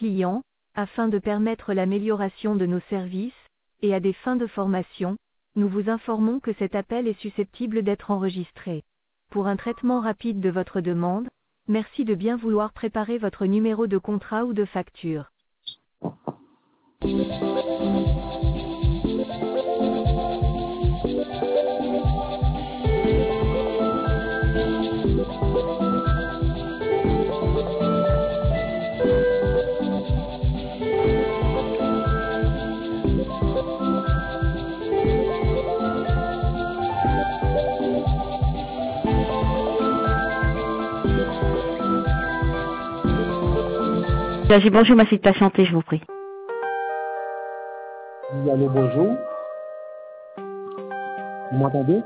clients, afin de permettre l'amélioration de nos services, et à des fins de formation, nous vous informons que cet appel est susceptible d'être enregistré. Pour un traitement rapide de votre demande, merci de bien vouloir préparer votre numéro de contrat ou de facture. Bonjour, merci de patienter, je vous prie. Oui, allô, bonjour. Vous m'entendez?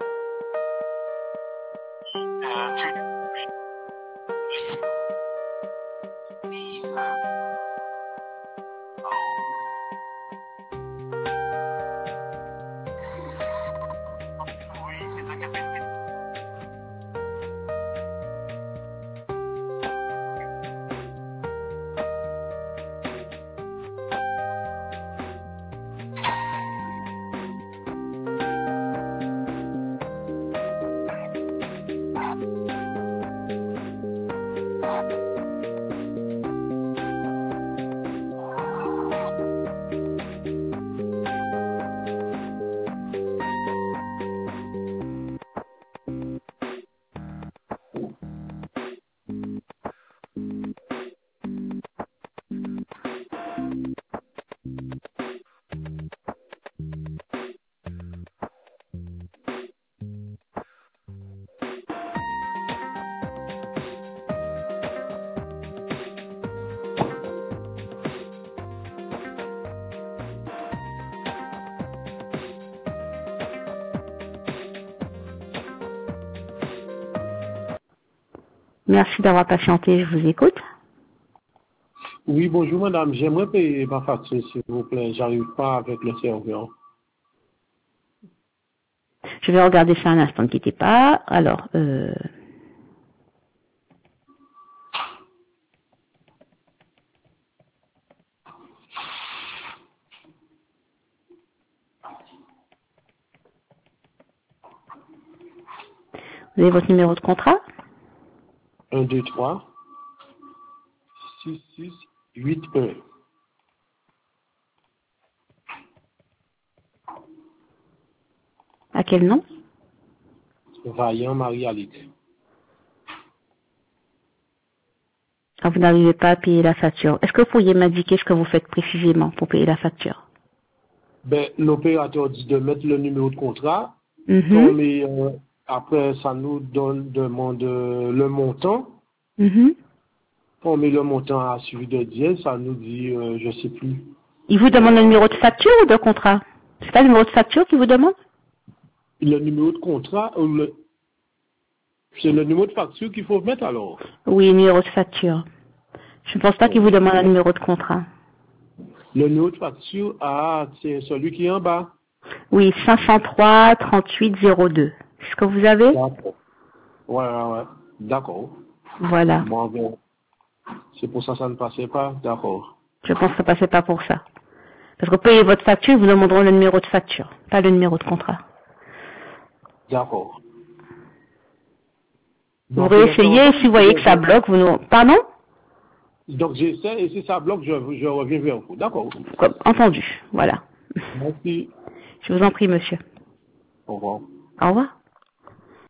Merci d'avoir patienté, je vous écoute. Oui, bonjour madame. J'aimerais payer ma facture, s'il vous plaît. J'arrive pas avec le serveur. Je vais regarder ça un instant, ne quittez pas. Alors, vous avez votre numéro de contrat? 1, 2, 3, 6, 6, 8, 1. À quel nom? Vaillant Marie-Alix. Ah, vous n'arrivez pas à payer la facture. Est-ce que vous pourriez m'indiquer ce que vous faites précisément pour payer la facture? Ben, l'opérateur dit de mettre le numéro de contrat. Mhm. Mais après, ça nous demande le montant. Mhm. On met le montant à suivi de dièse, ça nous dit, je sais plus. Il vous demande le numéro de facture ou de contrat? C'est pas le numéro de facture qu'il vous demande? Le numéro de contrat, c'est le numéro de facture qu'il faut mettre alors. Oui, numéro de facture. Je ne pense pas qu'il vous demande un numéro de contrat. Le numéro de facture, c'est celui qui est en bas. Oui, 503 38 02. C'est ce que vous avez? D'accord. Ouais. D'accord. Voilà. Bon, ben, c'est pour ça que ça ne passait pas. D'accord. Je pense que ça passait pas pour ça. Parce que payer votre facture, ils vous demanderont le numéro de facture, pas le numéro de contrat. D'accord. Vous Donc, pour réessayez, l'instant, si vous voyez que ça bloque, vous nous... Pardon? donc j'essaie, et si ça bloque, je reviens vers vous. D'accord. Entendu. Voilà. Merci. Je vous en prie, monsieur. Au revoir. Au revoir.